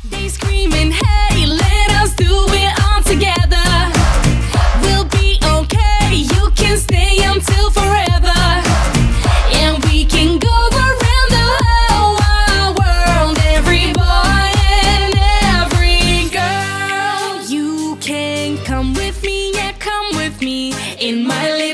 They screaming, hey, let us do it all together. We'll be okay, you can stay until forever. And we can go around the whole wide world, every boy and every girl. You can come with me, yeah, come with me in my little